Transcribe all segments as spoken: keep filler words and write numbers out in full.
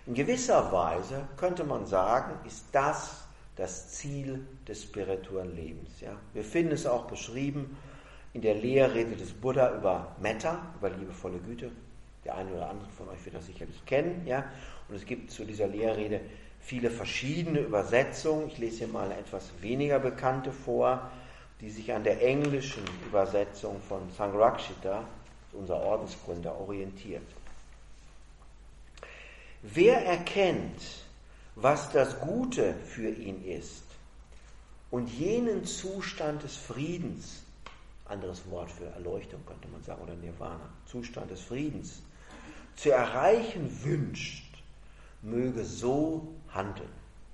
In gewisser Weise könnte man sagen, ist das das Ziel des spirituellen Lebens. Ja? Wir finden es auch beschrieben in der Lehrrede des Buddha über Metta, über liebevolle Güte. Der eine oder andere von euch wird das sicherlich kennen. Ja? Und es gibt zu dieser Lehrrede viele verschiedene Übersetzungen. Ich lese hier mal eine etwas weniger bekannte vor, die sich an der englischen Übersetzung von Sangharakshita, unser Ordensgründer, orientiert. Wer erkennt, was das Gute für ihn ist und jenen Zustand des Friedens, anderes Wort für Erleuchtung könnte man sagen, oder Nirvana, Zustand des Friedens, zu erreichen wünscht, möge so handeln.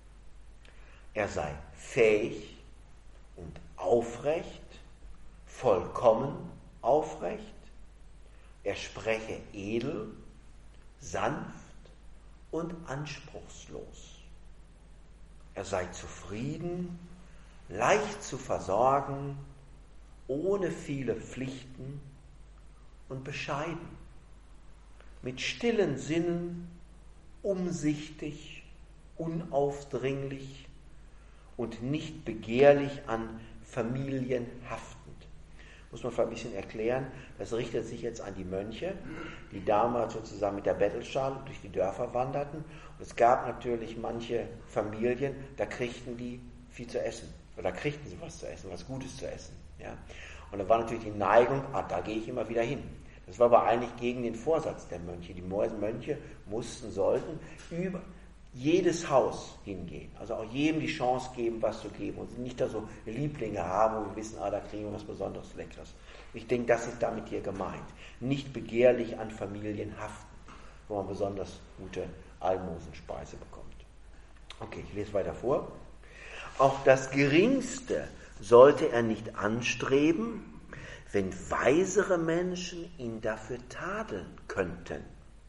Er sei fähig und aufrecht, vollkommen aufrecht, er spreche edel, sanft und anspruchslos. Er sei zufrieden, leicht zu versorgen, ohne viele Pflichten und bescheiden, mit stillen Sinnen, umsichtig, unaufdringlich und nicht begehrlich an Familien haftend. Muss man vielleicht ein bisschen erklären, das richtet sich jetzt an die Mönche, die damals sozusagen mit der Bettelschale durch die Dörfer wanderten. Und es gab natürlich manche Familien, da kriegten die viel zu essen. Oder kriegten sie was zu essen, was Gutes zu essen. Ja? Und da war natürlich die Neigung, ah, da gehe ich immer wieder hin. Das war aber eigentlich gegen den Vorsatz der Mönche. Die Mönche mussten, sollten über jedes Haus hingehen. Also auch jedem die Chance geben, was zu geben. Und nicht da so Lieblinge haben, wo wir wissen, ah, da kriegen wir was Besonderes Leckeres. Ich denke, das ist damit hier gemeint. Nicht begehrlich an Familien haften, wo man besonders gute Almosenspeise bekommt. Okay, ich lese weiter vor. Auch das Geringste sollte er nicht anstreben, wenn weisere Menschen ihn dafür tadeln könnten.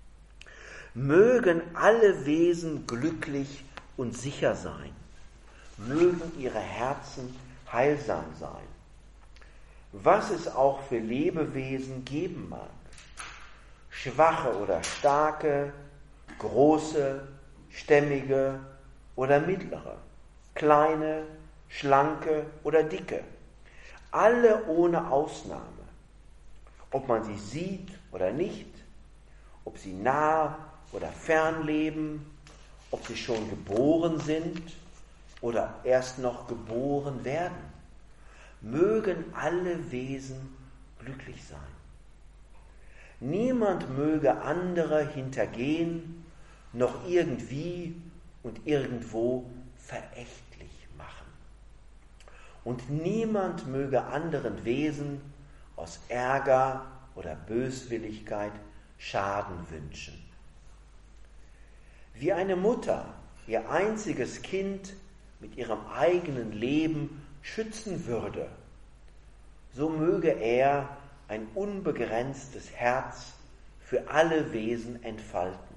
Mögen alle Wesen glücklich und sicher sein, mögen ihre Herzen heilsam sein, was es auch für Lebewesen geben mag, schwache oder starke, große, stämmige oder mittlere, kleine, schlanke oder dicke, alle ohne Ausnahme, ob man sie sieht oder nicht, ob sie nah oder fern leben, ob sie schon geboren sind oder erst noch geboren werden, mögen alle Wesen glücklich sein. Niemand möge andere hintergehen, noch irgendwie und irgendwo verächtlich machen. Und niemand möge anderen Wesen aus Ärger oder Böswilligkeit Schaden wünschen. Wie eine Mutter ihr einziges Kind mit ihrem eigenen Leben schützen würde, so möge er ein unbegrenztes Herz für alle Wesen entfalten.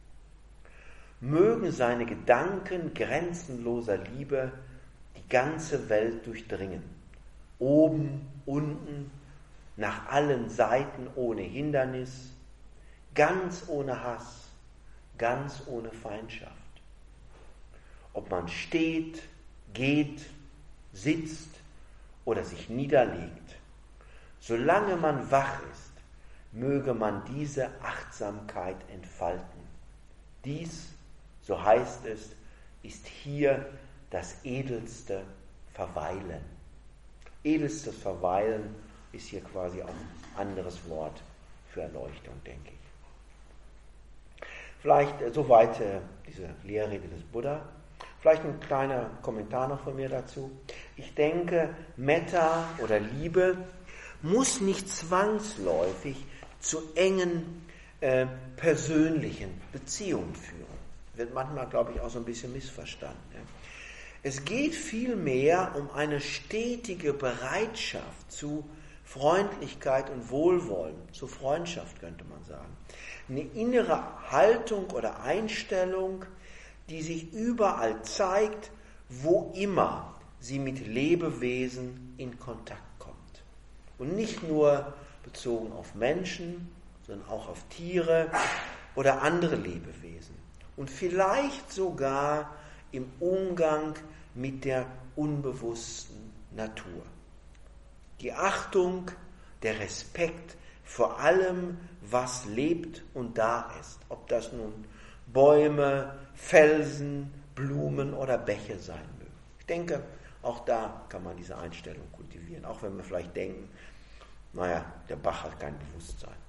Mögen seine Gedanken grenzenloser Liebe die ganze Welt durchdringen, oben, unten, nach allen Seiten ohne Hindernis, ganz ohne Hass, ganz ohne Feindschaft. Ob man steht, geht, sitzt oder sich niederlegt, solange man wach ist, möge man diese Achtsamkeit entfalten. Dies, so heißt es, ist hier das edelste Verweilen. Edelstes Verweilen ist hier quasi auch ein anderes Wort für Erleuchtung, denke ich. Vielleicht äh, soweit äh, diese Lehrrede des Buddha. Vielleicht ein kleiner Kommentar noch von mir dazu. Ich denke, Metta oder Liebe muss nicht zwangsläufig zu engen äh, persönlichen Beziehungen führen. Wird manchmal, glaube ich, auch so ein bisschen missverstanden. Ja. Es geht vielmehr um eine stetige Bereitschaft zu Freundlichkeit und Wohlwollen, zu Freundschaft könnte man sagen. Eine innere Haltung oder Einstellung, die sich überall zeigt, wo immer sie mit Lebewesen in Kontakt kommt. Und nicht nur bezogen auf Menschen, sondern auch auf Tiere oder andere Lebewesen. und vielleicht sogar im Umgang mit der unbewussten Natur. Die Achtung, der Respekt vor allem, was lebt und da ist. Ob das nun Bäume, Felsen, Blumen oder Bäche sein mögen. Ich denke, auch da kann man diese Einstellung kultivieren. Auch wenn wir vielleicht denken, naja, der Bach hat kein Bewusstsein.